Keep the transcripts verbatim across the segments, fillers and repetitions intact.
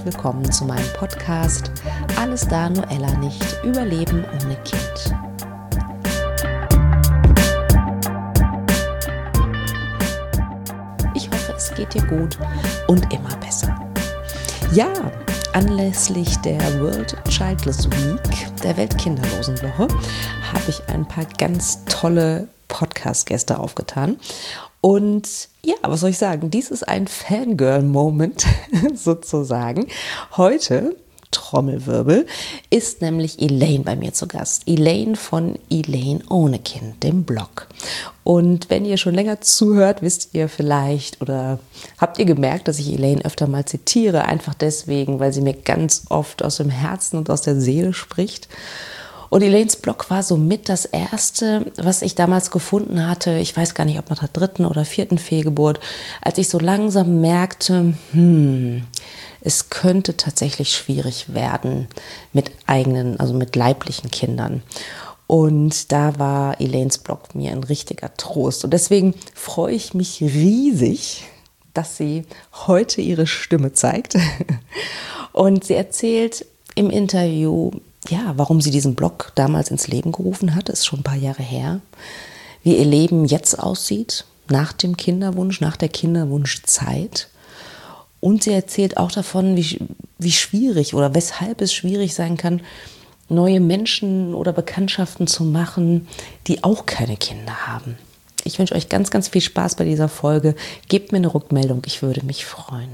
herzlich willkommen zu meinem Podcast Alles da, nur Ella nicht, Überleben ohne Kind. Ich hoffe, es geht dir gut und immer besser. Ja, anlässlich der World Childless Week, der Weltkinderlosenwoche, habe ich ein paar ganz tolle Podcast-Gäste aufgetan. Und ja, was soll ich sagen? Dies ist ein Fangirl-Moment sozusagen. Heute, Trommelwirbel, ist nämlich Elaine bei mir zu Gast. Elaine von Elaine ohne Kind, dem Blog. Und wenn ihr schon länger zuhört, wisst ihr vielleicht oder habt ihr gemerkt, dass ich Elaine öfter mal zitiere, einfach deswegen, weil sie mir ganz oft aus dem Herzen und aus der Seele spricht. Und Elaines Blog war somit das erste, was ich damals gefunden hatte. Ich weiß gar nicht, ob nach der dritten oder vierten Fehlgeburt, als ich so langsam merkte, hm, es könnte tatsächlich schwierig werden mit eigenen, also mit leiblichen Kindern. Und da war Elaines Blog mir ein richtiger Trost. Und deswegen freue ich mich riesig, dass sie heute ihre Stimme zeigt. Und sie erzählt im Interview, ja, warum sie diesen Blog damals ins Leben gerufen hat, ist schon ein paar Jahre her. Wie ihr Leben jetzt aussieht, nach dem Kinderwunsch, nach der Kinderwunschzeit. Und sie erzählt auch davon, wie, wie schwierig oder weshalb es schwierig sein kann, neue Menschen oder Bekanntschaften zu machen, die auch keine Kinder haben. Ich wünsche euch ganz, ganz viel Spaß bei dieser Folge. Gebt mir eine Rückmeldung, ich würde mich freuen.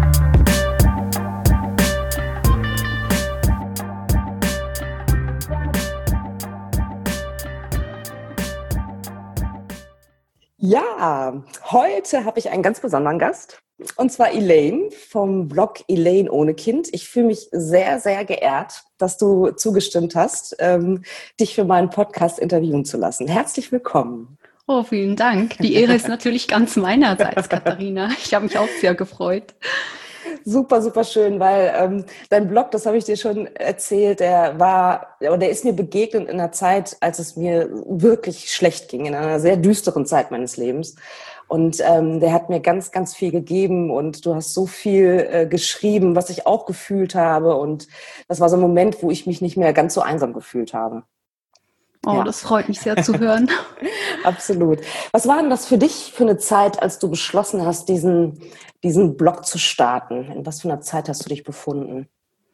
Ja, heute habe ich einen ganz besonderen Gast, und zwar Elaine vom Blog Elaine ohne Kind. Ich fühle mich sehr, sehr geehrt, dass du zugestimmt hast, ähm, dich für meinen Podcast interviewen zu lassen. Herzlich willkommen. Oh, vielen Dank. Die Ehre ist natürlich ganz meinerseits, Katharina. Ich habe mich auch sehr gefreut. Super, super schön, weil ähm, dein Blog, das habe ich dir schon erzählt, der war, oder der ist mir begegnet in einer Zeit, als es mir wirklich schlecht ging, in einer sehr düsteren Zeit meines Lebens. Und ähm, der hat mir ganz, ganz viel gegeben und du hast so viel äh, geschrieben, was ich auch gefühlt habe. Und das war so ein Moment, wo ich mich nicht mehr ganz so einsam gefühlt habe. Oh, ja. Das freut mich sehr zu hören. Absolut. Was war denn das für dich für eine Zeit, als du beschlossen hast, diesen, diesen Blog zu starten? In was für einer Zeit hast du dich befunden?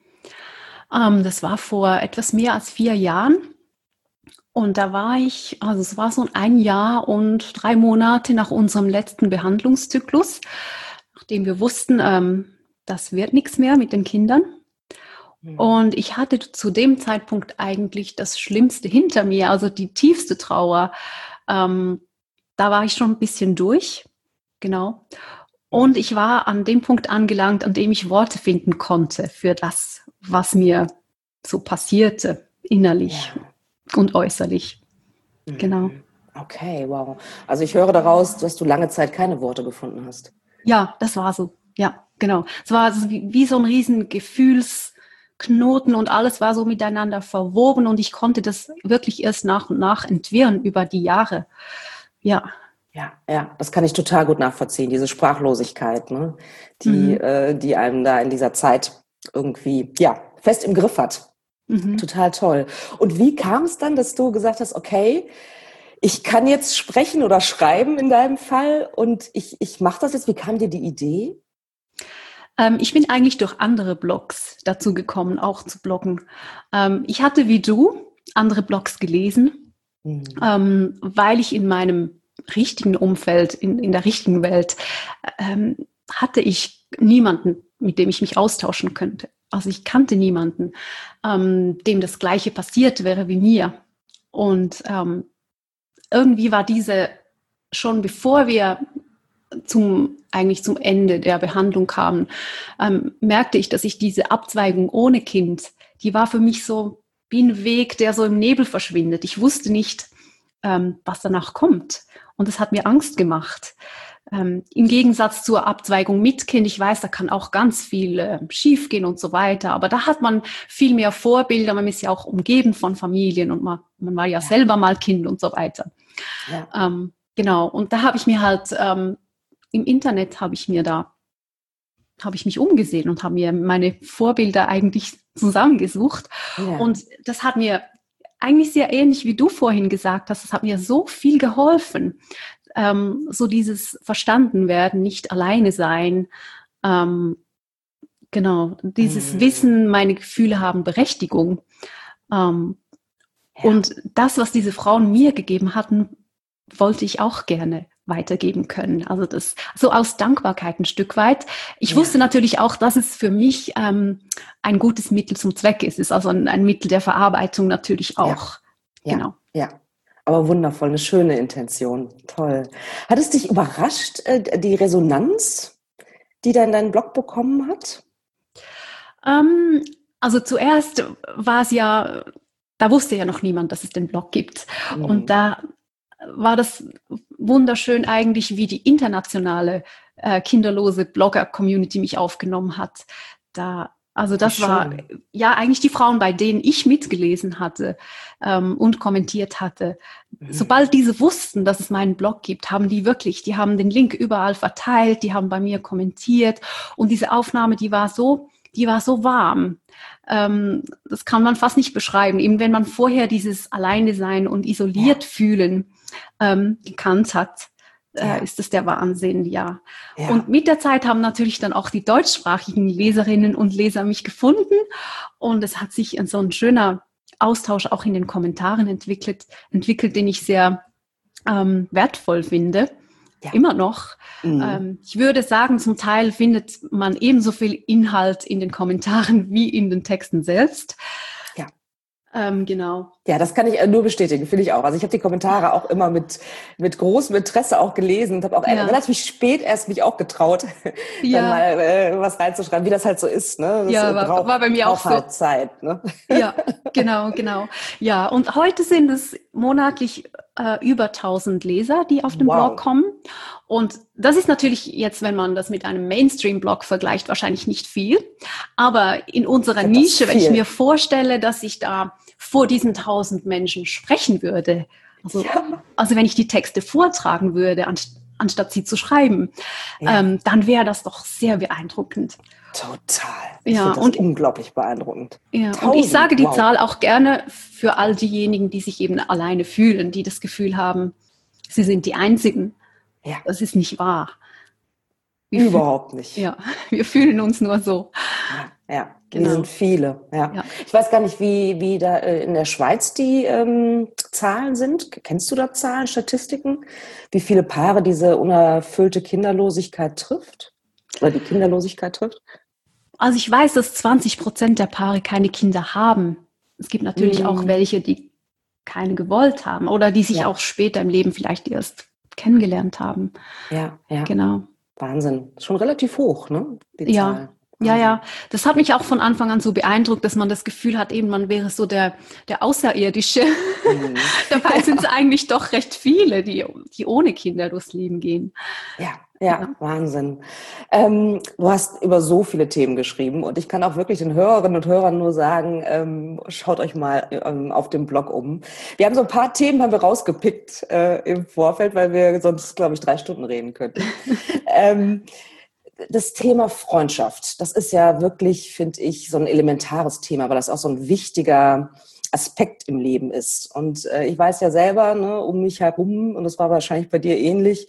Ähm, das war vor etwas mehr als vier Jahren. Und da war ich, also es war so ein Jahr und drei Monate nach unserem letzten Behandlungszyklus, nachdem wir wussten, ähm, das wird nichts mehr mit den Kindern. Und ich hatte zu dem Zeitpunkt eigentlich das Schlimmste hinter mir, also die tiefste Trauer. Ähm, da war ich schon ein bisschen durch, genau. Und ich war an dem Punkt angelangt, an dem ich Worte finden konnte für das, was mir so passierte, innerlich ja. und äußerlich. Mhm. Genau. Okay, wow. Also ich höre daraus, dass du lange Zeit keine Worte gefunden hast. Ja, das war so. Ja, genau. Es war so wie, wie so ein riesen Gefühls Knoten und alles war so miteinander verwoben und ich konnte das wirklich erst nach und nach entwirren über die Jahre. Ja. Ja, ja, das kann ich total gut nachvollziehen, diese Sprachlosigkeit, ne? die, mhm. äh, die einem da in dieser Zeit irgendwie ja, fest im Griff hat. Mhm. Total toll. Und wie kam es dann, dass du gesagt hast, okay, ich kann jetzt sprechen oder schreiben in deinem Fall und ich, ich mache das jetzt. Wie kam dir die Idee? Ich bin eigentlich durch andere Blogs dazu gekommen, auch zu bloggen. Ich hatte wie du andere Blogs gelesen, mhm. weil ich in meinem richtigen Umfeld, in, in der richtigen Welt, hatte ich niemanden, mit dem ich mich austauschen könnte. Also ich kannte niemanden, dem das Gleiche passiert wäre wie mir. Und irgendwie war diese, schon bevor wir zum eigentlich zum Ende der Behandlung kamen, ähm, merkte ich, dass ich diese Abzweigung ohne Kind, die war für mich so wie ein Weg, der so im Nebel verschwindet. Ich wusste nicht, ähm, was danach kommt. Und das hat mir Angst gemacht. Ähm, im Gegensatz zur Abzweigung mit Kind, ich weiß, da kann auch ganz viel äh, schiefgehen und so weiter. Aber da hat man viel mehr Vorbilder. Man ist ja auch umgeben von Familien und man, man war ja, ja selber mal Kind und so weiter. Ja. Ähm, genau. Und da habe ich mir halt... Ähm, Im Internet habe ich mir da habe ich mich umgesehen und habe mir meine Vorbilder eigentlich zusammengesucht. Ja. Und das hat mir eigentlich sehr ähnlich, wie du vorhin gesagt hast, das hat mir so viel geholfen. Ähm, so dieses Verstandenwerden, nicht alleine sein. Ähm, genau, dieses mhm. Wissen, meine Gefühle haben Berechtigung. Ähm, ja. Und das, was diese Frauen mir gegeben hatten, wollte ich auch gerne weitergeben können. Also das so aus Dankbarkeit ein Stück weit. Ich ja. wusste natürlich auch, dass es für mich ähm, ein gutes Mittel zum Zweck ist. Es ist also ein, ein Mittel der Verarbeitung natürlich auch. Ja. Genau. Ja, aber wundervoll, eine schöne Intention. Toll. Hat es dich überrascht, äh, die Resonanz, die dann dein Blog bekommen hat? Ähm, also zuerst war es ja, da wusste ja noch niemand, dass es den Blog gibt. Mhm. Und da war das wunderschön eigentlich, wie die internationale äh, kinderlose Blogger-Community mich aufgenommen hat. Da, also das war ja eigentlich die Frauen, bei denen ich mitgelesen hatte ähm, und kommentiert hatte. Mhm. Sobald diese wussten, dass es meinen Blog gibt, haben die wirklich, die haben den Link überall verteilt, die haben bei mir kommentiert und diese Aufnahme, die war so, die war so warm. Ähm, das kann man fast nicht beschreiben. Eben wenn man vorher dieses Alleine sein und isoliert ja. fühlen ähm, gekannt hat, äh, ja. ist das der Wahnsinn, ja. ja. Und mit der Zeit haben natürlich dann auch die deutschsprachigen Leserinnen und Leser mich gefunden und es hat sich so ein schöner Austausch auch in den Kommentaren entwickelt, entwickelt, den ich sehr ähm, wertvoll finde. Ja. Immer noch. Mhm. Ähm, ich würde sagen, zum Teil findet man ebenso viel Inhalt in den Kommentaren wie in den Texten selbst. Ja. Ähm, genau. Ja, das kann ich nur bestätigen, finde ich auch. Also ich habe die Kommentare auch immer mit, mit großem Interesse auch gelesen und habe auch ja. relativ spät erst mich auch getraut, ja. dann mal äh, was reinzuschreiben, wie das halt so ist. Ne? Das ja, war, braucht, war bei mir auch so. Halt Zeit. Ne? Ja, genau, genau. Ja, und heute sind es monatlich äh, über tausend Leser, die auf den wow. Blog kommen. Und das ist natürlich jetzt, wenn man das mit einem Mainstream-Blog vergleicht, wahrscheinlich nicht viel. Aber in unserer Nische, wenn ich mir vorstelle, dass ich da vor diesen tausend Menschen sprechen würde, also, ja. also wenn ich die Texte vortragen würde, anst- anstatt sie zu schreiben, ja. ähm, dann wäre das doch sehr beeindruckend. Total. Ich ja, finde das und, unglaublich beeindruckend. Ja, und ich sage die wow. Zahl auch gerne für all diejenigen, die sich eben alleine fühlen, die das Gefühl haben, sie sind die Einzigen. Ja. Das ist nicht wahr. Wir Überhaupt fühl- nicht. Ja, wir fühlen uns nur so. Ja, ja. Genau. Wir sind viele. Ja. Ja. Ich weiß gar nicht, wie, wie da in der Schweiz die ähm, Zahlen sind. Kennst du da Zahlen, Statistiken? Wie viele Paare diese unerfüllte Kinderlosigkeit trifft? Oder die Kinderlosigkeit trifft? Also ich weiß, dass zwanzig Prozent der Paare keine Kinder haben. Es gibt natürlich mhm. auch welche, die keine gewollt haben oder die sich ja. auch später im Leben vielleicht erst kennengelernt haben. Ja, ja. Genau. Wahnsinn. Schon relativ hoch, ne? Die ja. Zahl. Ja, ja. Das hat mich auch von Anfang an so beeindruckt, dass man das Gefühl hat, eben man wäre so der, der Außerirdische. Mhm. Dabei ja. sind es eigentlich doch recht viele, die, die ohne Kinder durchs Leben gehen. Ja. Ja, ja, Wahnsinn. Ähm, du hast über so viele Themen geschrieben und ich kann auch wirklich den Hörerinnen und Hörern nur sagen, ähm, schaut euch mal ähm, auf dem Blog um. Wir haben so ein paar Themen haben wir rausgepickt äh, im Vorfeld, weil wir sonst, glaube ich, drei Stunden reden könnten. ähm, das Thema Freundschaft, das ist ja wirklich, finde ich, so ein elementares Thema, weil das auch so ein wichtiger Aspekt im Leben ist. Und äh, ich weiß ja selber, ne, um mich herum, und das war wahrscheinlich bei dir ähnlich,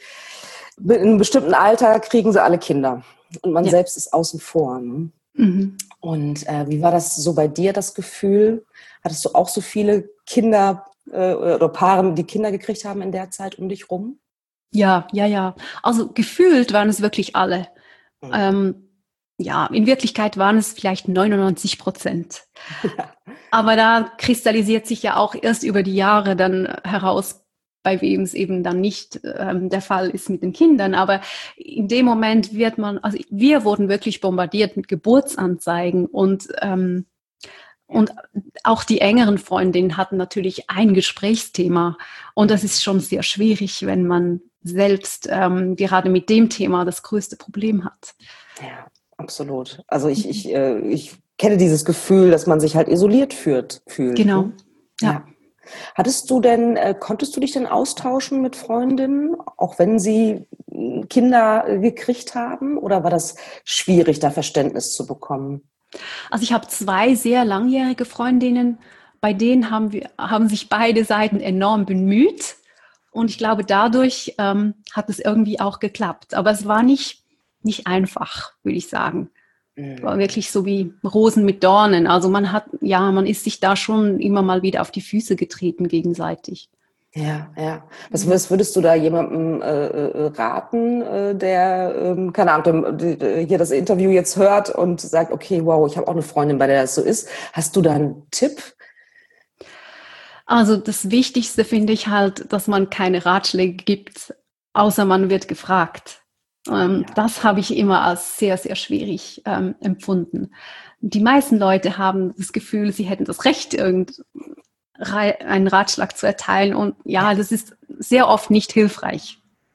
in einem bestimmten Alter kriegen sie alle Kinder und man ja. selbst ist außen vor. Ne? Mhm. Und äh, wie war das so bei dir, das Gefühl? Hattest du auch so viele Kinder äh, oder Paare, die Kinder gekriegt haben in der Zeit um dich rum? Ja, ja, ja. Also gefühlt waren es wirklich alle. Mhm. Ähm, ja, in Wirklichkeit waren es vielleicht neunundneunzig Prozent. Ja. Aber da kristallisiert sich ja auch erst über die Jahre dann heraus, bei wem es eben dann nicht ähm, der Fall ist mit den Kindern. Aber in dem Moment wird man, also wir wurden wirklich bombardiert mit Geburtsanzeigen und, ähm, und auch die engeren Freundinnen hatten natürlich ein Gesprächsthema. Und das ist schon sehr schwierig, wenn man selbst ähm, gerade mit dem Thema das größte Problem hat. Ja, absolut. Also ich, ich, äh, ich kenne dieses Gefühl, dass man sich halt isoliert fühlt. fühlt genau, ne? ja. ja. Hattest du denn, äh, konntest du dich denn austauschen mit Freundinnen, auch wenn sie Kinder gekriegt haben? Oder war das schwierig, da Verständnis zu bekommen? Also ich habe zwei sehr langjährige Freundinnen, bei denen haben wir, haben sich beide Seiten enorm bemüht. Und ich glaube, dadurch ähm, hat es irgendwie auch geklappt. Aber es war nicht, nicht einfach, würde ich sagen. Es war wirklich so wie Rosen mit Dornen. Also man hat, ja, man ist sich da schon immer mal wieder auf die Füße getreten gegenseitig. Ja, ja. Was würdest, würdest du da jemandem äh, raten, äh, der, ähm, keine Ahnung, der, hier das Interview jetzt hört und sagt, okay, wow, ich habe auch eine Freundin, bei der das so ist. Hast du da einen Tipp? Also das Wichtigste finde ich halt, dass man keine Ratschläge gibt, außer man wird gefragt. Ähm, ja. Das habe ich immer als sehr, sehr schwierig ähm, empfunden. Die meisten Leute haben das Gefühl, sie hätten das Recht, irgend einen Ratschlag zu erteilen. Und ja, das ist sehr oft nicht hilfreich.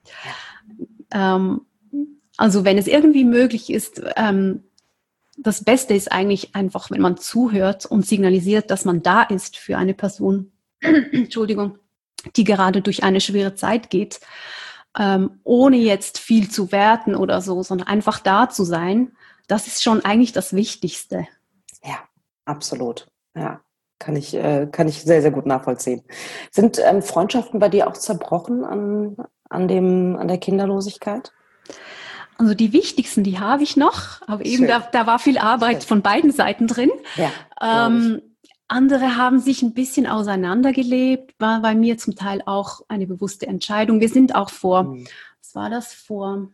Ja. Ähm, also wenn es irgendwie möglich ist, ähm, das Beste ist eigentlich einfach, wenn man zuhört und signalisiert, dass man da ist für eine Person, Entschuldigung, die gerade durch eine schwere Zeit geht, ähm, ohne jetzt viel zu werten oder so, sondern einfach da zu sein. Das ist schon eigentlich das Wichtigste. Ja, absolut. Ja, kann ich, äh, kann ich sehr, sehr gut nachvollziehen. Sind ähm, Freundschaften bei dir auch zerbrochen an, an, dem, an der Kinderlosigkeit? Also die wichtigsten, die habe ich noch, aber eben da, da war viel Arbeit Schön. Von beiden Seiten drin. Ja, ähm, andere haben sich ein bisschen auseinandergelebt, war bei mir zum Teil auch eine bewusste Entscheidung. Wir sind auch vor, mhm. was war das, vor,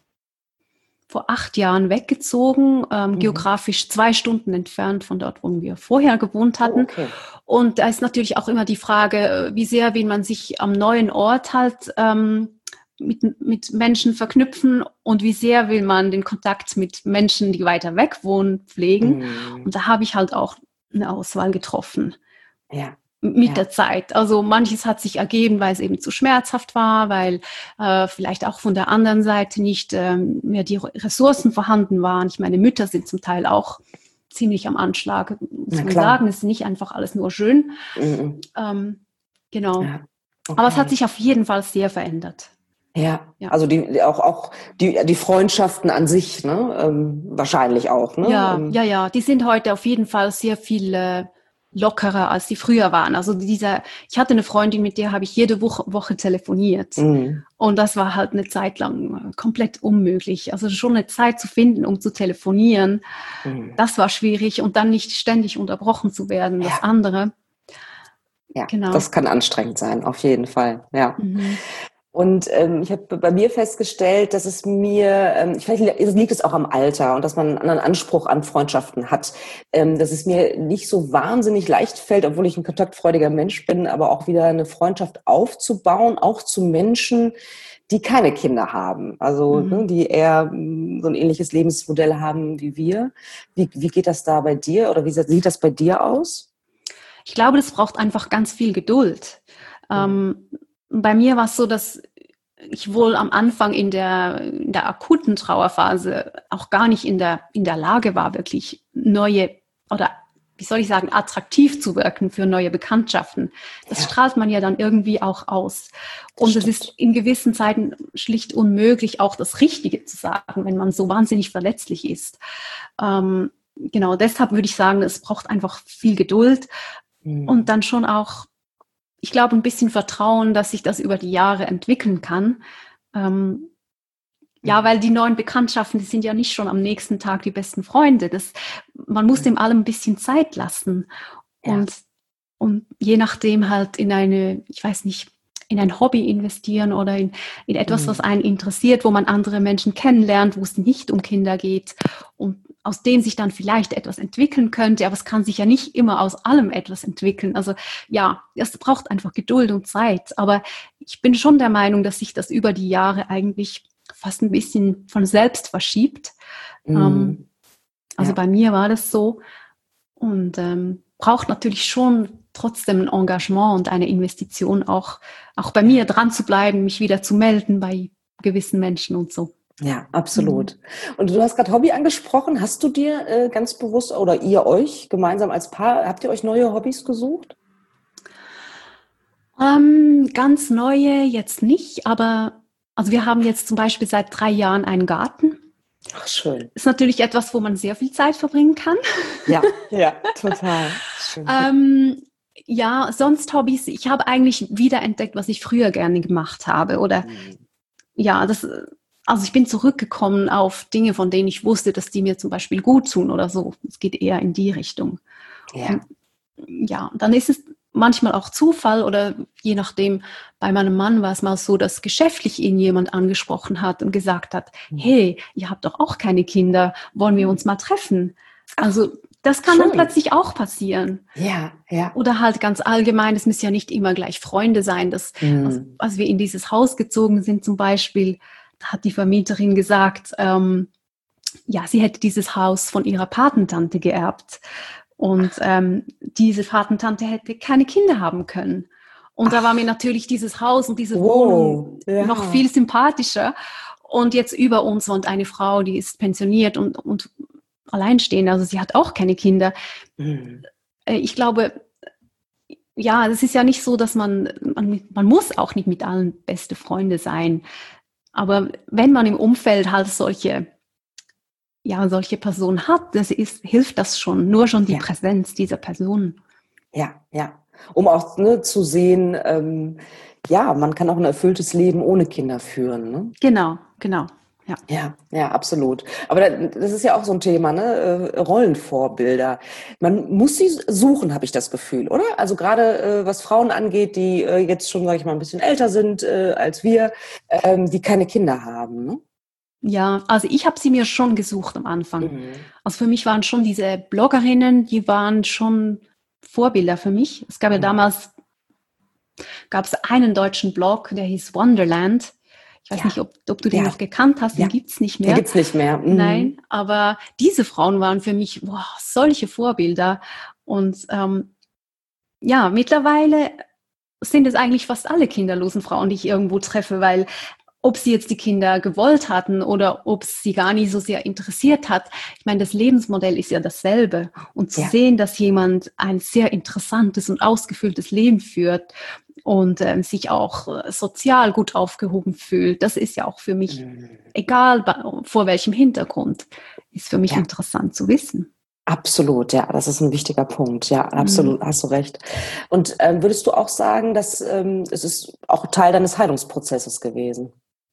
vor acht Jahren weggezogen, ähm, mhm. geografisch zwei Stunden entfernt von dort, wo wir vorher gewohnt hatten. Oh, okay. Und da ist natürlich auch immer die Frage, wie sehr will man sich am neuen Ort halt ähm, mit, mit Menschen verknüpfen und wie sehr will man den Kontakt mit Menschen, die weiter weg wohnen, pflegen. Mhm. Und da habe ich halt auch eine Auswahl getroffen. Ja. Mit ja. der Zeit. Also manches hat sich ergeben, weil es eben zu schmerzhaft war, weil äh, vielleicht auch von der anderen Seite nicht ähm, mehr die Ressourcen vorhanden waren. Ich meine, Mütter sind zum Teil auch ziemlich am Anschlag, muss man sagen. Es ist nicht einfach alles nur schön. Mhm. Ähm, genau. Ja. Okay. Aber es hat sich auf jeden Fall sehr verändert. Ja, ja, also die auch auch die die Freundschaften an sich, ne, ähm, wahrscheinlich auch, ne? Ja, ähm. ja, ja, die sind heute auf jeden Fall sehr viel äh, lockerer, als die früher waren. Also dieser, ich hatte eine Freundin, mit der habe ich jede Woche, Woche telefoniert, mhm. und das war halt eine Zeit lang komplett unmöglich. Also schon eine Zeit zu finden, um zu telefonieren, mhm. das war schwierig und dann nicht ständig unterbrochen zu werden. Das ja. andere, ja, genau. Das kann anstrengend sein, auf jeden Fall. Ja. Mhm. Und ähm, ich habe bei mir festgestellt, dass es mir, ähm, vielleicht liegt es auch am Alter und dass man einen anderen Anspruch an Freundschaften hat, ähm, dass es mir nicht so wahnsinnig leicht fällt, obwohl ich ein kontaktfreudiger Mensch bin, aber auch wieder eine Freundschaft aufzubauen, auch zu Menschen, die keine Kinder haben, also mhm. ne, die eher m, so ein ähnliches Lebensmodell haben wie wir. Wie, wie geht das da bei dir oder wie sieht das bei dir aus? Ich glaube, das braucht einfach ganz viel Geduld. Mhm. Ähm, Bei mir war es so, dass ich wohl am Anfang in der, in der akuten Trauerphase auch gar nicht in der, in der Lage war, wirklich neue oder, wie soll ich sagen, attraktiv zu wirken für neue Bekanntschaften. Das ja. strahlt man ja dann irgendwie auch aus. Und es ist in gewissen Zeiten schlicht unmöglich, auch das Richtige zu sagen, wenn man so wahnsinnig verletzlich ist. Ähm, genau, deshalb würde ich sagen, es braucht einfach viel Geduld mhm. und dann schon auch, ich glaube, ein bisschen Vertrauen, dass sich das über die Jahre entwickeln kann. Ähm, ja, weil die neuen Bekanntschaften, die sind ja nicht schon am nächsten Tag die besten Freunde. Das, man muss dem allem ein bisschen Zeit lassen. Und, ja. und je nachdem halt in eine, ich weiß nicht, in ein Hobby investieren oder in, in etwas, mhm. was einen interessiert, wo man andere Menschen kennenlernt, wo es nicht um Kinder geht und aus dem sich dann vielleicht etwas entwickeln könnte, aber es kann sich ja nicht immer aus allem etwas entwickeln. Also ja, es braucht einfach Geduld und Zeit. Aber ich bin schon der Meinung, dass sich das über die Jahre eigentlich fast ein bisschen von selbst verschiebt. Mhm. Ähm, also ja. bei mir war das so und ähm, braucht natürlich schon trotzdem ein Engagement und eine Investition, auch, auch bei mir dran zu bleiben, mich wieder zu melden bei gewissen Menschen und so. Ja, absolut. Mhm. Und du hast gerade Hobby angesprochen. Hast du dir äh, ganz bewusst oder ihr euch gemeinsam als Paar, habt ihr euch neue Hobbys gesucht? Ähm, ganz neue jetzt nicht, aber Also wir haben jetzt zum Beispiel seit drei Jahren einen Garten. Ach, schön. Ist natürlich etwas, wo man sehr viel Zeit verbringen kann. Ja, ja, total. Schön. ähm, ja, sonst Hobbys. Ich habe eigentlich wiederentdeckt, was ich früher gerne gemacht habe. Oder Mhm. ja, das, also ich bin zurückgekommen auf Dinge, von denen ich wusste, dass die mir zum Beispiel gut tun oder so. Es geht eher in die Richtung. Ja. Und, ja, dann ist es manchmal auch Zufall oder je nachdem, bei meinem Mann war es mal so, dass geschäftlich ihn jemand angesprochen hat und gesagt hat, hey, ihr habt doch auch keine Kinder, wollen wir uns mal treffen? Also das kann schön. dann plötzlich auch passieren. Ja, ja. Oder halt ganz allgemein, es müssen ja nicht immer gleich Freunde sein. Das, Mhm. als, als wir in dieses Haus gezogen sind zum Beispiel, da hat die Vermieterin gesagt, ähm, ja, sie hätte dieses Haus von ihrer Patentante geerbt. Und ähm, diese Patentante hätte keine Kinder haben können. Und Ach. da war mir natürlich dieses Haus und diese wow. Wohnung ja. noch viel sympathischer. Und jetzt über uns wohnt eine Frau, die ist pensioniert und, und alleinstehend. Also sie hat auch keine Kinder. Mhm. Ich glaube, ja, das ist ja nicht so, dass man, man, man muss auch nicht mit allen beste Freunde sein. Aber wenn man im Umfeld halt solche ja, solche Person hat, das ist, hilft das schon. Nur schon die ja. Präsenz dieser Person. Ja, ja. Um auch ne, zu sehen, ähm, ja, man kann auch ein erfülltes Leben ohne Kinder führen. Ne? Genau, genau. Ja. ja, ja, absolut. Aber das ist ja auch so ein Thema, ne? Rollenvorbilder. Man muss sie suchen, habe ich das Gefühl, oder? Also gerade was Frauen angeht, die jetzt schon, sage ich mal, ein bisschen älter sind als wir, die keine Kinder haben, ne? Ja, also ich habe sie mir schon gesucht am Anfang. Mhm. Also für mich waren schon diese Bloggerinnen, die waren schon Vorbilder für mich. Es gab ja mhm. damals, gab es einen deutschen Blog, der hieß Wonderland. Ich weiß ja. nicht, ob, ob du den ja. noch gekannt hast, den ja. gibt's nicht mehr. Den gibt's nicht mehr. Mhm. Nein, aber diese Frauen waren für mich boah, solche Vorbilder. Und ähm, ja, mittlerweile sind es eigentlich fast alle kinderlosen Frauen, die ich irgendwo treffe, weil ob sie jetzt die Kinder gewollt hatten oder ob es sie gar nicht so sehr interessiert hat. Ich meine, das Lebensmodell ist ja dasselbe. Und zu ja. sehen, dass jemand ein sehr interessantes und ausgefülltes Leben führt und ähm, sich auch äh, sozial gut aufgehoben fühlt, das ist ja auch für mich, mhm. egal vor welchem Hintergrund, ist für mich ja. interessant zu wissen. Absolut, ja, das ist ein wichtiger Punkt. Ja, absolut, mhm. hast du recht. Und ähm, würdest du auch sagen, dass ähm, es ist auch Teil deines Heilungsprozesses gewesen?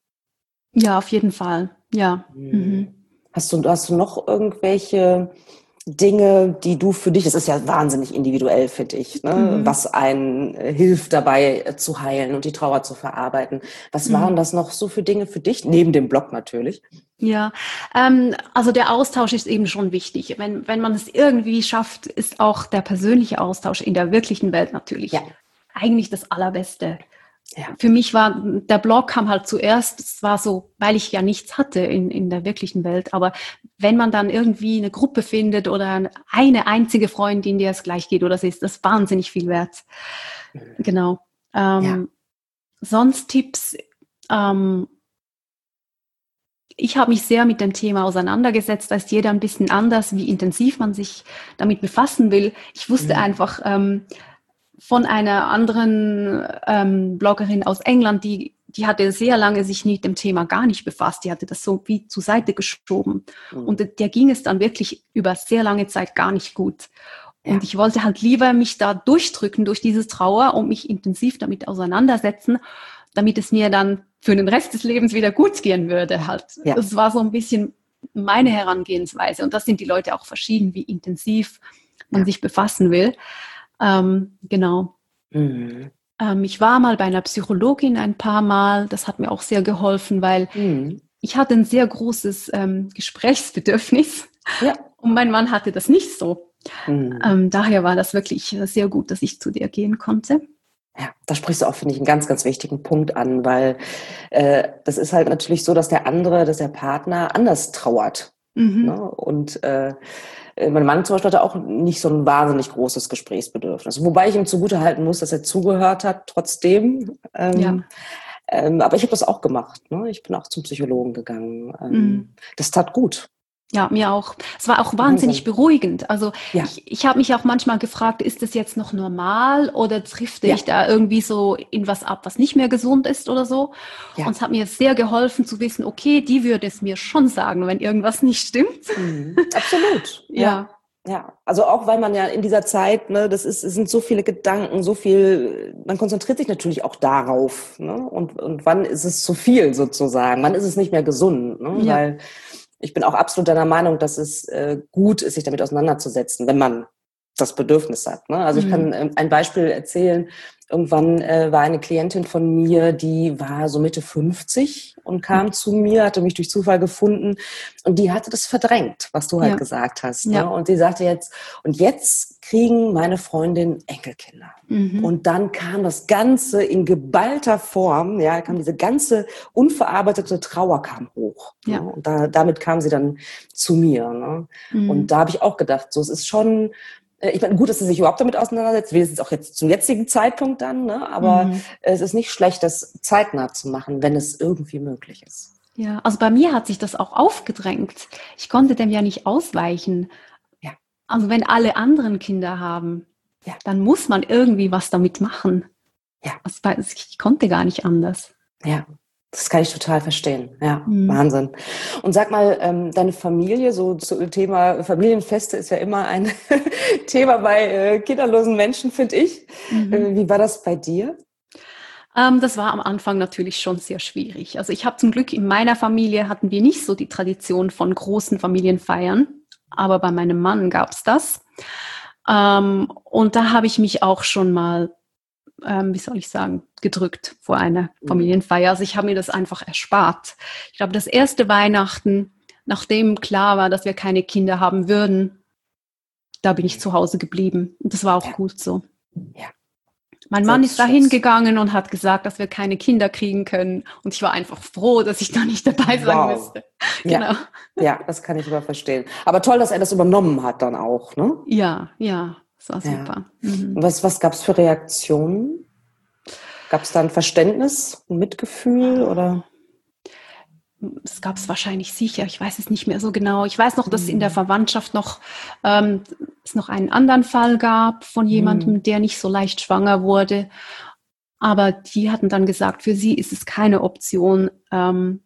Ja, auf jeden Fall, ja. Mhm. Hast du, hast du noch irgendwelche Dinge, die du für dich, das ist ja wahnsinnig individuell für dich, ne? Mhm. Was einen hilft dabei zu heilen und die Trauer zu verarbeiten. Was mhm. waren das noch so für Dinge für dich, neben dem Blog natürlich? Ja, ähm, also der Austausch ist eben schon wichtig. Wenn, wenn man es irgendwie schafft, ist auch der persönliche Austausch in der wirklichen Welt natürlich ja. eigentlich das Allerbeste. Ja. Für mich war, der Blog kam halt zuerst, es war so, weil ich ja nichts hatte in, in der wirklichen Welt, aber wenn man dann irgendwie eine Gruppe findet oder eine einzige Freundin, der es gleich geht, oder so, ist das wahnsinnig viel wert. Genau. Ähm, ja. Sonst Tipps, ähm, ich habe mich sehr mit dem Thema auseinandergesetzt, da ist jeder ein bisschen anders, wie intensiv man sich damit befassen will. Ich wusste mhm. einfach, ähm, von einer anderen ähm, Bloggerin aus England, die, die hatte sehr lange sich mit dem Thema gar nicht befasst. Die hatte das so wie zur Seite geschoben. Mhm. Und der ging es dann wirklich über sehr lange Zeit gar nicht gut. Ja. Und ich wollte halt lieber mich da durchdrücken durch diese Trauer und mich intensiv damit auseinandersetzen, damit es mir dann für den Rest des Lebens wieder gut gehen würde. Halt. Ja. Das war so ein bisschen meine Herangehensweise. Und das sind die Leute auch verschieden, wie intensiv man ja. sich befassen will. Ähm, genau. Mhm. Ähm, ich war mal bei einer Psychologin ein paar Mal. Das hat mir auch sehr geholfen, weil mhm. ich hatte ein sehr großes ähm, Gesprächsbedürfnis. Ja. Und mein Mann hatte das nicht so. Mhm. Ähm, daher war das wirklich sehr gut, dass ich zu dir gehen konnte. Ja, da sprichst du auch, finde ich, einen ganz, ganz wichtigen Punkt an, weil äh, das ist halt natürlich so, dass der andere, dass der Partner anders trauert. Mhm. Ne? Und äh, mein Mann zum Beispiel hatte auch nicht so ein wahnsinnig großes Gesprächsbedürfnis. Wobei ich ihm zugutehalten muss, dass er zugehört hat, trotzdem. Ähm, ja. ähm, aber ich habe das auch gemacht. Ne? Ich bin auch zum Psychologen gegangen. Ähm, mhm. Das tat gut. Ja, mir auch. Es war auch wahnsinnig beruhigend. Also ja. ich, ich habe mich auch manchmal gefragt, ist das jetzt noch normal oder trifft ja. ich da irgendwie so in was ab, was nicht mehr gesund ist oder so? Ja. Und es hat mir sehr geholfen zu wissen, okay, die würde es mir schon sagen, wenn irgendwas nicht stimmt. Mhm. Absolut. ja. ja. Ja, also auch weil man ja in dieser Zeit, ne, das ist, es sind so viele Gedanken, so viel, man konzentriert sich natürlich auch darauf, ne? Und, und wann ist es zu viel sozusagen? Wann ist es nicht mehr gesund? Ne? Ja. Weil ich bin auch absolut deiner Meinung, dass es äh, gut ist, sich damit auseinanderzusetzen, wenn man das Bedürfnis hat. Ne? Also mhm. ich kann äh, ein Beispiel erzählen. Irgendwann äh, war eine Klientin von mir, die war so Mitte fünfzig und kam mhm. zu mir, hatte mich durch Zufall gefunden und die hatte das verdrängt, was du halt ja. gesagt hast. Ne? Ja. Und sie sagte jetzt, und jetzt kriegen meine Freundin Enkelkinder. Mhm. Und dann kam das Ganze in geballter Form, ja, kam diese ganze unverarbeitete Trauer kam hoch. Ja. Ne? Und da, damit kam sie dann zu mir. Ne? Mhm. Und da habe ich auch gedacht, so es ist schon... Ich meine, gut, dass sie sich überhaupt damit auseinandersetzt, wenigstens auch jetzt zum jetzigen Zeitpunkt dann, ne? Aber mhm. es ist nicht schlecht, das zeitnah zu machen, wenn es irgendwie möglich ist. Ja, also bei mir hat sich das auch aufgedrängt. Ich konnte dem ja nicht ausweichen. Ja. Also wenn alle anderen Kinder haben, ja. dann muss man irgendwie was damit machen. Ja. Also ich konnte gar nicht anders. Ja. Das kann ich total verstehen. Ja, mhm. Wahnsinn. Und sag mal, ähm, deine Familie, so zum Thema Familienfeste ist ja immer ein Thema bei äh, kinderlosen Menschen, finde ich. Mhm. Äh, wie war das bei dir? Ähm, das war am Anfang natürlich schon sehr schwierig. Also ich habe zum Glück in meiner Familie hatten wir nicht so die Tradition von großen Familienfeiern, aber bei meinem Mann gab's das. Ähm, und da habe ich mich auch schon mal Ähm, wie soll ich sagen, gedrückt vor einer Familienfeier. Also ich habe mir das einfach erspart. Ich glaube, das erste Weihnachten, nachdem klar war, dass wir keine Kinder haben würden, da bin ich zu Hause geblieben. Und das war auch ja. gut so. Ja. Mein Mann ist da hingegangen und hat gesagt, dass wir keine Kinder kriegen können. Und ich war einfach froh, dass ich da nicht dabei sein wow. müsste. Genau. Ja. ja, das kann ich aber verstehen. Aber toll, dass er das übernommen hat dann auch, ne? Ja, ja. Das war super. Ja. Mhm. Was, was gab es für Reaktionen? Gab es da ein Verständnis, ein Mitgefühl oder? Das gab es wahrscheinlich sicher. Ich weiß es nicht mehr so genau. Ich weiß noch, dass mhm. in der Verwandtschaft noch ähm, es noch einen anderen Fall gab von jemandem, mhm. der nicht so leicht schwanger wurde. Aber die hatten dann gesagt, für sie ist es keine Option, ähm,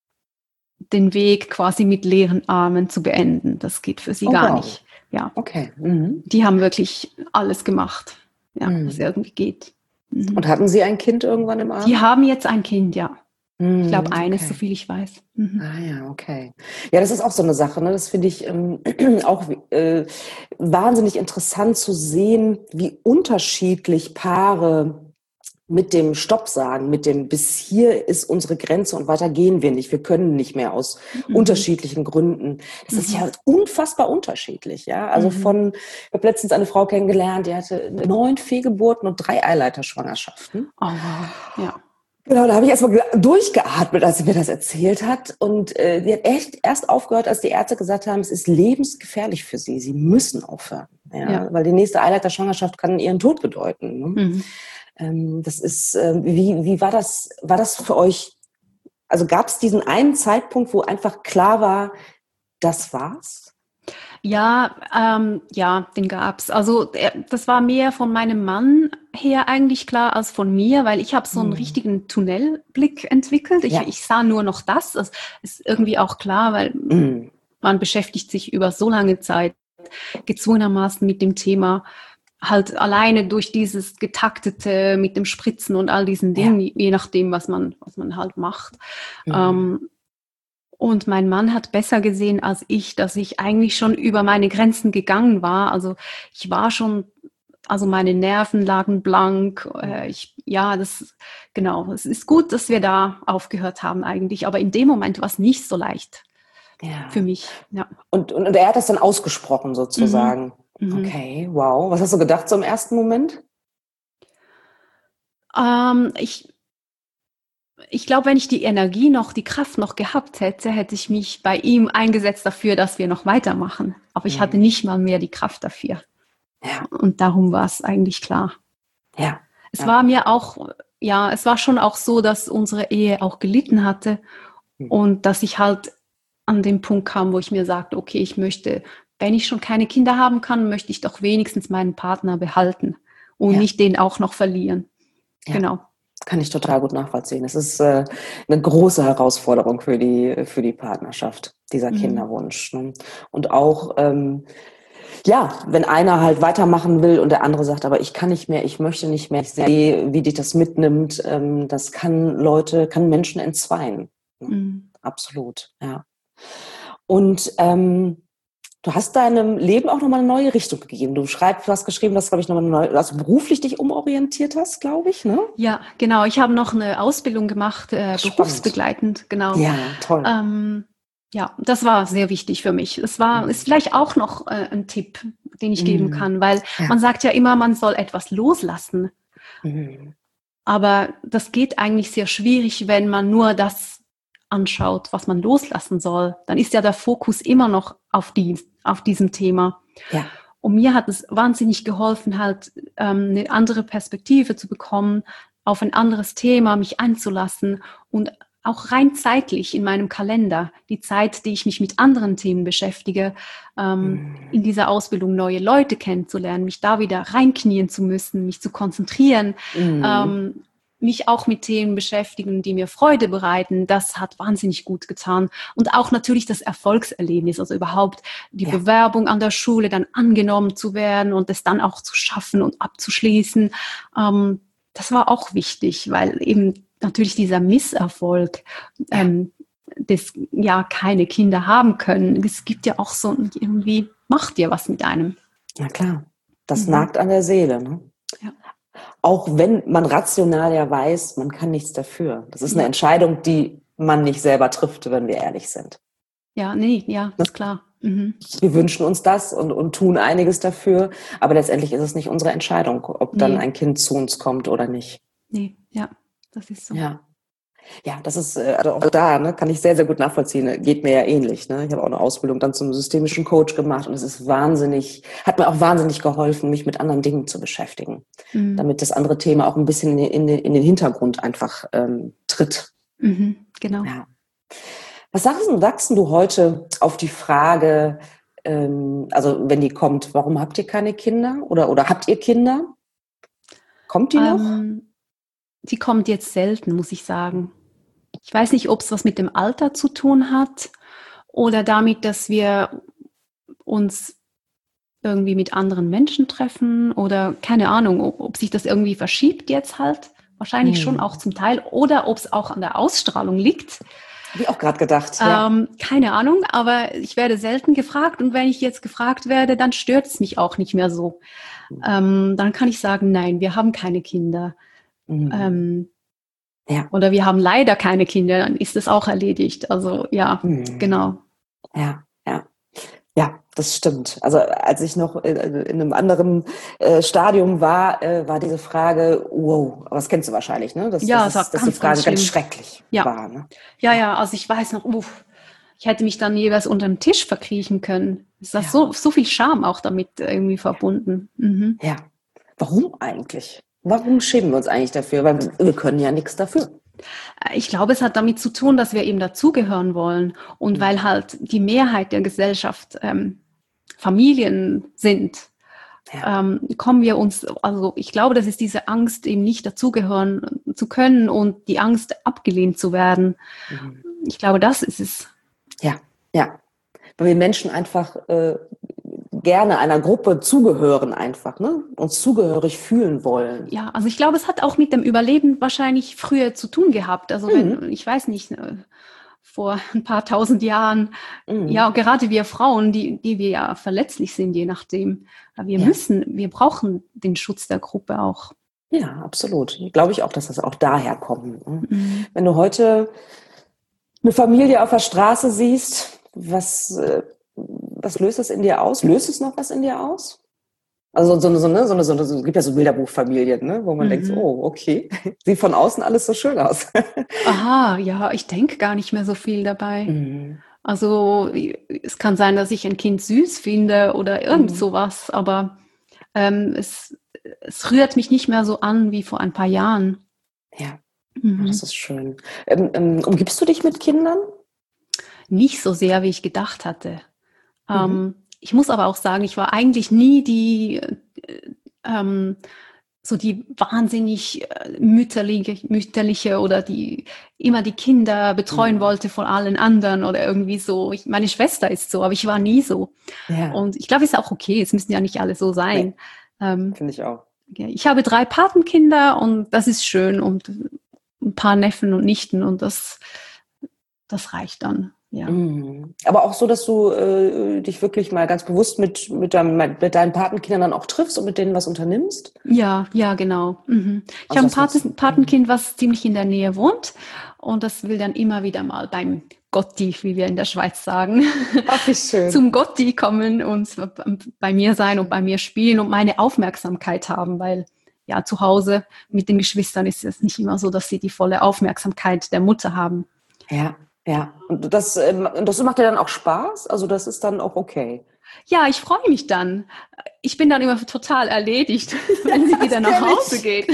den Weg quasi mit leeren Armen zu beenden. Das geht für sie oh, gar wow. nicht. Ja, okay. Mhm. Die haben wirklich alles gemacht, ja, mhm. was irgendwie geht. Mhm. Und hatten Sie ein Kind irgendwann im Arm? Die haben jetzt ein Kind, ja. Mhm, ich glaube, eines, okay. so viel ich weiß. Mhm. Ah ja, okay. Ja, das ist auch so eine Sache, ne? Das finde ich ähm, auch äh, wahnsinnig interessant zu sehen, wie unterschiedlich Paare mit dem Stopp sagen, mit dem bis hier ist unsere Grenze und weiter gehen wir nicht. Wir können nicht mehr aus mhm. unterschiedlichen Gründen. Das mhm. ist ja unfassbar unterschiedlich, ja. Also mhm. von, ich habe letztens eine Frau kennengelernt, die hatte neun Fehlgeburten und drei Eileiterschwangerschaften. Oh, wow. Ja. Genau, da habe ich erstmal durchgeatmet, als sie mir das erzählt hat. Und äh, die hat echt erst aufgehört, als die Ärzte gesagt haben, es ist lebensgefährlich für sie. Sie müssen aufhören, ja, ja. weil die nächste Eileiterschwangerschaft kann ihren Tod bedeuten. Ne? Mhm. Das ist, wie, wie war das, war das für euch, also gab es diesen einen Zeitpunkt, wo einfach klar war, das war's? Ja, ähm, ja, den gab's. Also das war mehr von meinem Mann her eigentlich klar als von mir, weil ich habe so einen hm. richtigen Tunnelblick entwickelt. Ich, ja. ich sah nur noch das. Das ist irgendwie auch klar, weil hm. man beschäftigt sich über so lange Zeit gezwungenermaßen mit dem Thema, halt alleine durch dieses Getaktete mit dem Spritzen und all diesen Dingen, ja. je nachdem, was man, was man halt macht. Mhm. Ähm, und mein Mann hat besser gesehen als ich, dass ich eigentlich schon über meine Grenzen gegangen war. Also ich war schon, also meine Nerven lagen blank. Äh, ich, ja, das, genau. Es ist gut, dass wir da aufgehört haben eigentlich. Aber in dem Moment war es nicht so leicht ja. für mich. Ja. Und, und, und er hat das dann ausgesprochen sozusagen. Mhm. Okay, wow. Was hast du gedacht so im ersten Moment? Ähm, ich ich glaube, wenn ich die Energie noch, die Kraft noch gehabt hätte, hätte ich mich bei ihm eingesetzt dafür, dass wir noch weitermachen. Aber ich mhm. hatte nicht mal mehr die Kraft dafür. Ja. Und darum war es eigentlich klar. Ja. Es ja. war mir auch, ja, es war schon auch so, dass unsere Ehe auch gelitten hatte mhm. und dass ich halt an den Punkt kam, wo ich mir sagte, okay, ich möchte, wenn ich schon keine Kinder haben kann, möchte ich doch wenigstens meinen Partner behalten und ja. nicht den auch noch verlieren. Ja. Genau. Kann ich total gut nachvollziehen. Es ist äh, eine große Herausforderung für die, für die Partnerschaft, dieser mhm. Kinderwunsch. Ne? Und auch, ähm, ja, wenn einer halt weitermachen will und der andere sagt, aber ich kann nicht mehr, ich möchte nicht mehr, ich sehe, wie dich das mitnimmt, ähm, das kann Leute, kann Menschen entzweien. Ne? Mhm. Absolut, ja. Und ähm, du hast deinem Leben auch nochmal eine neue Richtung gegeben. Du schreibst, du hast geschrieben, dass, glaube ich, nochmal eine neue, also beruflich dich umorientiert hast, glaube ich, ne? Ja, genau. Ich habe noch eine Ausbildung gemacht, äh, berufsbegleitend, genau. Ja, toll. Ähm, ja, das war sehr wichtig für mich. Es war, mhm. ist vielleicht auch noch äh, ein Tipp, den ich mhm. geben kann, weil ja. man sagt ja immer, man soll etwas loslassen. Mhm. Aber das geht eigentlich sehr schwierig, wenn man nur das anschaut, was man loslassen soll. Dann ist ja der Fokus immer noch auf die, auf diesem Thema. Ja. Und mir hat es wahnsinnig geholfen, halt ähm, eine andere Perspektive zu bekommen, auf ein anderes Thema mich einzulassen und auch rein zeitlich in meinem Kalender, die Zeit, die ich mich mit anderen Themen beschäftige, ähm, mm. in dieser Ausbildung neue Leute kennenzulernen, mich da wieder reinknien zu müssen, mich zu konzentrieren, mm. ähm, mich auch mit Themen beschäftigen, die mir Freude bereiten, das hat wahnsinnig gut getan. Und auch natürlich das Erfolgserlebnis, also überhaupt die ja. Bewerbung an der Schule, dann angenommen zu werden und es dann auch zu schaffen und abzuschließen. Ähm, das war auch wichtig, weil eben natürlich dieser Misserfolg, ja. ähm, das ja keine Kinder haben können, es gibt ja auch so, irgendwie macht ja was mit einem. Na klar, das mhm. nagt an der Seele, ne? Ja. Auch wenn man rational ja weiß, man kann nichts dafür. Das ist eine ja. Entscheidung, die man nicht selber trifft, wenn wir ehrlich sind. Ja, nee, ja, ist klar. Mhm. Wir wünschen uns das und, und tun einiges dafür, aber letztendlich ist es nicht unsere Entscheidung, ob nee. dann ein Kind zu uns kommt oder nicht. Nee, ja, das ist so. Ja. Ja, das ist, also auch da, ne, kann ich sehr, sehr gut nachvollziehen. Geht mir ja ähnlich, ne? Ich habe auch eine Ausbildung dann zum systemischen Coach gemacht und es ist wahnsinnig, hat mir auch wahnsinnig geholfen, mich mit anderen Dingen zu beschäftigen, mhm. damit das andere Thema auch ein bisschen in den, in den Hintergrund einfach ähm, tritt. Mhm, genau. Ja. Was sagst du, sagst du heute auf die Frage, ähm, also wenn die kommt, warum habt ihr keine Kinder oder, oder habt ihr Kinder? Kommt die noch? Ähm, die kommt jetzt selten, muss ich sagen. Ich weiß nicht, ob es was mit dem Alter zu tun hat oder damit, dass wir uns irgendwie mit anderen Menschen treffen oder keine Ahnung, ob, ob sich das irgendwie verschiebt jetzt halt. Wahrscheinlich hm. schon auch zum Teil oder ob es auch an der Ausstrahlung liegt. Habe ich auch gerade gedacht. Ja. Ähm, keine Ahnung, aber ich werde selten gefragt und wenn ich jetzt gefragt werde, dann stört es mich auch nicht mehr so. Mhm. Ähm, dann kann ich sagen, nein, wir haben keine Kinder. Mhm. Ähm, ja. Oder wir haben leider keine Kinder, dann ist das auch erledigt. Also ja, mhm. genau. Ja, ja. Ja, das stimmt. Also als ich noch in, in einem anderen äh, Stadium war, äh, war diese Frage, wow, aber das kennst du wahrscheinlich, ne? Das, ja, das ist, dass die Frage ganz, ganz schrecklich ja. war. Ne? Ja, ja, also ich weiß noch, uff, ich hätte mich dann jeweils unter den Tisch verkriechen können. Es ist ja. so, so viel Scham auch damit irgendwie verbunden. Mhm. Ja, warum eigentlich? Warum schämen wir uns eigentlich dafür? Weil wir können ja nichts dafür. Ich glaube, es hat damit zu tun, dass wir eben dazugehören wollen und mhm. weil halt die Mehrheit der Gesellschaft ähm, Familien sind, ja. ähm, kommen wir uns, also ich glaube, das ist diese Angst, eben nicht dazugehören zu können und die Angst, abgelehnt zu werden. Mhm. Ich glaube, das ist es. Ja, ja. Weil wir Menschen einfach äh, gerne einer Gruppe zugehören einfach, ne? Uns zugehörig fühlen wollen. Ja, also ich glaube, es hat auch mit dem Überleben wahrscheinlich früher zu tun gehabt. Also wenn, mhm. ich weiß nicht, vor ein paar tausend Jahren, mhm. ja, gerade wir Frauen, die, die wir ja verletzlich sind, je nachdem. Wir ja. müssen, wir brauchen den Schutz der Gruppe auch. Ja, absolut. Glaube ich auch, dass das auch daher kommt. Ne? Mhm. Wenn du heute eine Familie auf der Straße siehst, was... Was löst das in dir aus? Löst es noch was in dir aus? Also so eine, so eine, so eine, so eine, es gibt ja so Bilderbuchfamilien, ne, wo man mhm. denkt, so, oh, okay, sieht von außen alles so schön aus. Aha, ja, ich denke gar nicht mehr so viel dabei. Mhm. Also es kann sein, dass ich ein Kind süß finde oder irgend mhm. sowas, aber ähm, es, es rührt mich nicht mehr so an wie vor ein paar Jahren. Ja, mhm. das ist schön. Ähm, ähm, umgibst du dich mit Kindern? nicht so sehr, wie ich gedacht hatte. Mhm. Ähm, ich muss aber auch sagen, ich war eigentlich nie die, äh, ähm, so die wahnsinnig äh, mütterliche, mütterliche oder die immer die Kinder betreuen Mhm. wollte von allen anderen oder irgendwie so. Ich, meine Schwester ist so, aber ich war nie so. Ja. Und ich glaube, es ist auch okay. Es müssen ja nicht alle so sein. Nee, ähm, finde ich auch. Ich habe drei Patenkinder und das ist schön und ein paar Neffen und Nichten und das, das reicht dann. Ja. Mhm. Aber auch so, dass du äh, dich wirklich mal ganz bewusst mit, mit, deinem, mit deinen Patenkindern dann auch triffst und mit denen was unternimmst? Ja, ja, genau. Mhm. Ich Also habe ein das Paten, Patenkind, was ziemlich in der Nähe wohnt und das will dann immer wieder mal beim Gotti, wie wir in der Schweiz sagen, Ach, wie schön. zum Gotti kommen und bei mir sein und bei mir spielen und meine Aufmerksamkeit haben, weil ja zu Hause mit den Geschwistern ist es nicht immer so, dass sie die volle Aufmerksamkeit der Mutter haben. Ja, ja. Und das, ähm, das macht dir dann auch Spaß? Also das ist dann auch okay? Ja, ich freue mich dann. Ich bin dann immer total erledigt, wenn sie wieder nach Hause geht.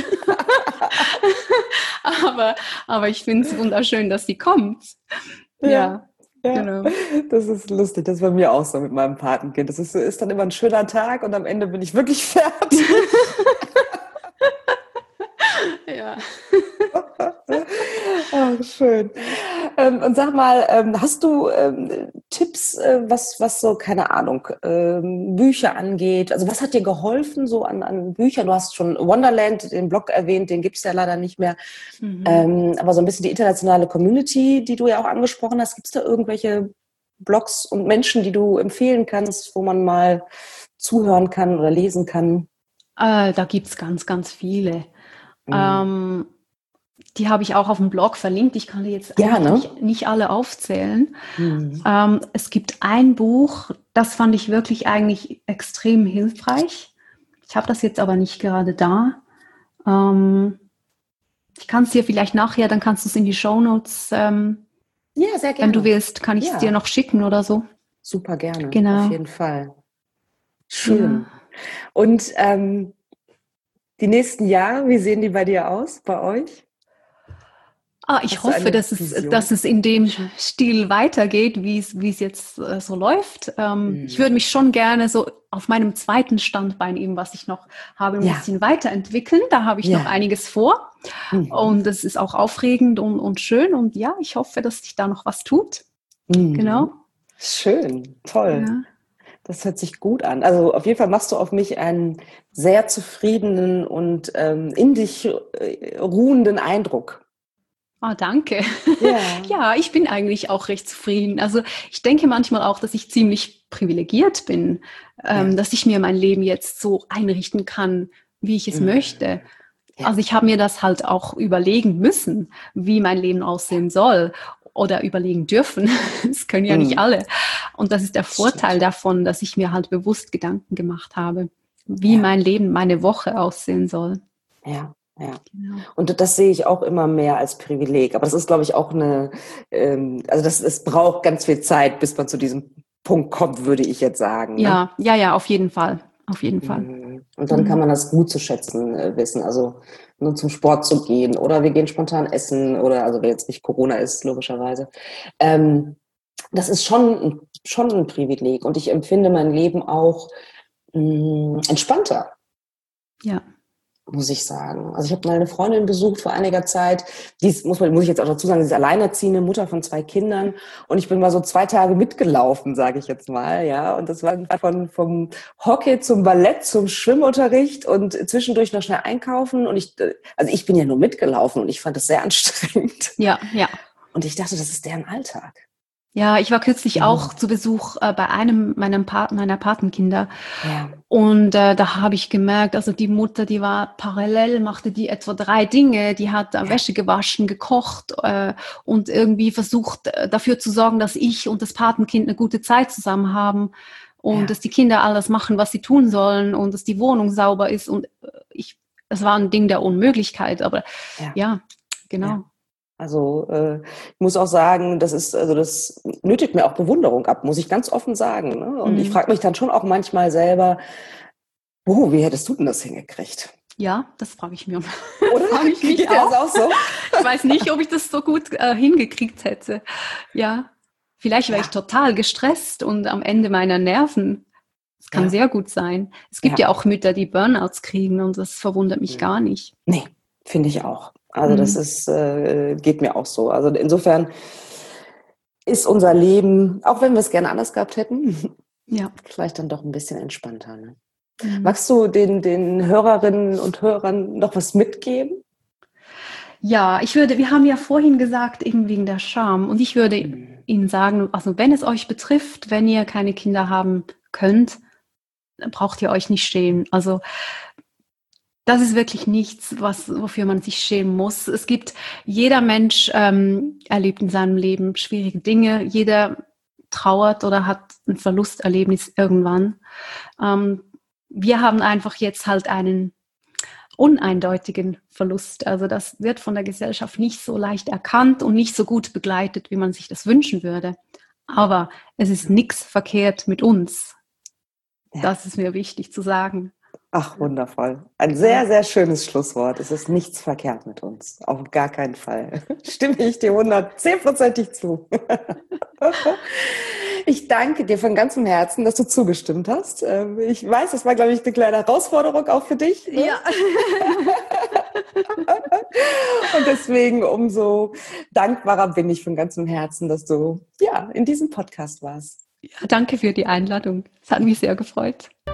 aber, aber ich finde es wunderschön, dass sie kommt. Ja, ja, ja, genau. Das ist lustig. Das ist bei mir auch so mit meinem Patenkind. Das ist, ist dann immer ein schöner Tag und am Ende bin ich wirklich fertig. Ja. Oh, schön. Ähm, und sag mal, ähm, hast du ähm, Tipps, äh, was, was so, keine Ahnung, ähm, Bücher angeht? Also was hat dir geholfen so an, an Büchern? Du hast schon Wonderland, den Blog erwähnt, den gibt es ja leider nicht mehr. Mhm. Ähm, aber so ein bisschen die internationale Community, die du ja auch angesprochen hast. Gibt es da irgendwelche Blogs und Menschen, die du empfehlen kannst, wo man mal zuhören kann oder lesen kann? Äh, da gibt es ganz, ganz viele. Mhm. Ähm, die habe ich auch auf dem Blog verlinkt. Ich kann dir jetzt ja, ne? nicht, nicht alle aufzählen. Mhm. Ähm, es gibt ein Buch, das fand ich wirklich eigentlich extrem hilfreich. Ich habe das jetzt aber nicht gerade da. Ähm, ich kann es dir vielleicht nachher, dann kannst du es in die Shownotes, ähm, ja, sehr gerne. Wenn du willst, kann ich es ja. dir noch schicken oder so. Super gerne, genau. Auf jeden Fall. Schön. Ja. Und ähm, die nächsten Jahre, wie sehen die bei dir aus, bei euch? Ah, ich Hast hoffe, dass es, dass es in dem Stil weitergeht, wie es, wie es jetzt äh, so läuft. Ähm, mhm. Ich würde mich schon gerne so auf meinem zweiten Standbein, eben was ich noch habe, ein ja. bisschen weiterentwickeln. Da habe ich ja. noch einiges vor. Mhm. Und das ist auch aufregend und, und schön. Und ja, ich hoffe, dass sich da noch was tut. Mhm. Genau. Schön, toll. Ja. Das hört sich gut an. Also auf jeden Fall machst du auf mich einen sehr zufriedenen und ähm, in dich äh, ruhenden Eindruck. Oh, danke. Yeah. Ja, ich bin eigentlich auch recht zufrieden. Also ich denke manchmal auch, dass ich ziemlich privilegiert bin, ähm, ja. dass ich mir mein Leben jetzt so einrichten kann, wie ich es mhm. möchte. Ja. Also ich habe mir das halt auch überlegen müssen, wie mein Leben aussehen soll oder überlegen dürfen. Das können ja mhm. nicht alle. Und das ist der Vorteil davon, dass ich mir halt bewusst Gedanken gemacht habe, wie ja. mein Leben, meine Woche aussehen soll. Ja. Ja, genau. Und das sehe ich auch immer mehr als Privileg. Aber das ist, glaube ich, auch eine, ähm, also das, es braucht ganz viel Zeit, bis man zu diesem Punkt kommt, würde ich jetzt sagen. Ne? Ja, ja, ja, auf jeden Fall. Auf jeden Fall. Und dann mhm. kann man das gut zu schätzen äh, wissen. Also nur zum Sport zu gehen oder wir gehen spontan essen oder, also wenn jetzt nicht Corona ist, logischerweise. Ähm, das ist schon, schon ein Privileg. Und ich empfinde mein Leben auch mh, entspannter. Ja. Muss ich sagen. Also ich habe mal eine Freundin besucht vor einiger Zeit, die ist, muss, man, muss ich jetzt auch dazu sagen, sie ist alleinerziehende Mutter von zwei Kindern und ich bin mal so zwei Tage mitgelaufen, sage ich jetzt mal, ja, und das war von vom Hockey zum Ballett zum Schwimmunterricht und zwischendurch noch schnell einkaufen und ich, also ich bin ja nur mitgelaufen und ich fand das sehr anstrengend. Ja, ja. Und ich dachte, das ist deren Alltag. Ja, ich war kürzlich ja. auch zu Besuch äh, bei einem meiner, pa- meiner Patenkinder ja. und äh, da habe ich gemerkt, also die Mutter, die war parallel, machte die etwa drei Dinge, die hat äh, Wäsche gewaschen, gekocht äh, und irgendwie versucht äh, dafür zu sorgen, dass ich und das Patenkind eine gute Zeit zusammen haben und ja. dass die Kinder alles machen, was sie tun sollen und dass die Wohnung sauber ist und äh, ich, es war ein Ding der Unmöglichkeit, aber ja, ja genau. Ja. Also äh, ich muss auch sagen, das ist, also das nötigt mir auch Bewunderung ab, muss ich ganz offen sagen. Ne? Und mhm. ich frage mich dann schon auch manchmal selber, oh, wie hättest du denn das hingekriegt? Ja, das frage ich mir. Oder? Frage ich mich Geht auch. Das auch so? Ich weiß nicht, ob ich das so gut äh, hingekriegt hätte. Ja. Vielleicht wäre Ja. ich total gestresst und am Ende meiner Nerven. Das kann Ja. sehr gut sein. Es gibt ja. Ja. auch Mütter, die Burnouts kriegen und das verwundert mich Mhm. gar nicht. Nee, finde ich auch. Also das Mhm. ist, äh, geht mir auch so. Also insofern ist unser Leben, auch wenn wir es gerne anders gehabt hätten, Ja. vielleicht dann doch ein bisschen entspannter. Ne? Mhm. Magst du den, den Hörerinnen und Hörern noch was mitgeben? Ja, ich würde, wir haben ja vorhin gesagt, eben wegen der Scham. Und ich würde Mhm. Ihnen sagen, also wenn es euch betrifft, wenn ihr keine Kinder haben könnt, dann braucht ihr euch nicht schämen. Also das ist wirklich nichts, was, wofür man sich schämen muss. Es gibt, jeder Mensch ähm, erlebt in seinem Leben schwierige Dinge. Jeder trauert oder hat ein Verlusterlebnis irgendwann. Ähm, wir haben einfach jetzt halt einen uneindeutigen Verlust. Also das wird von der Gesellschaft nicht so leicht erkannt und nicht so gut begleitet, wie man sich das wünschen würde. Aber es ist nichts verkehrt mit uns. Ja. Das ist mir wichtig zu sagen. Ach, wundervoll. Ein sehr, sehr schönes Schlusswort. Es ist nichts verkehrt mit uns. Auf gar keinen Fall. Stimme ich dir hundertzehnprozentig zu. Ich danke dir von ganzem Herzen, dass du zugestimmt hast. Ich weiß, das war, glaube ich, eine kleine Herausforderung auch für dich. Ne? Ja. Und deswegen umso dankbarer bin ich von ganzem Herzen, dass du ja in diesem Podcast warst. Ja, danke für die Einladung. Es hat mich sehr gefreut.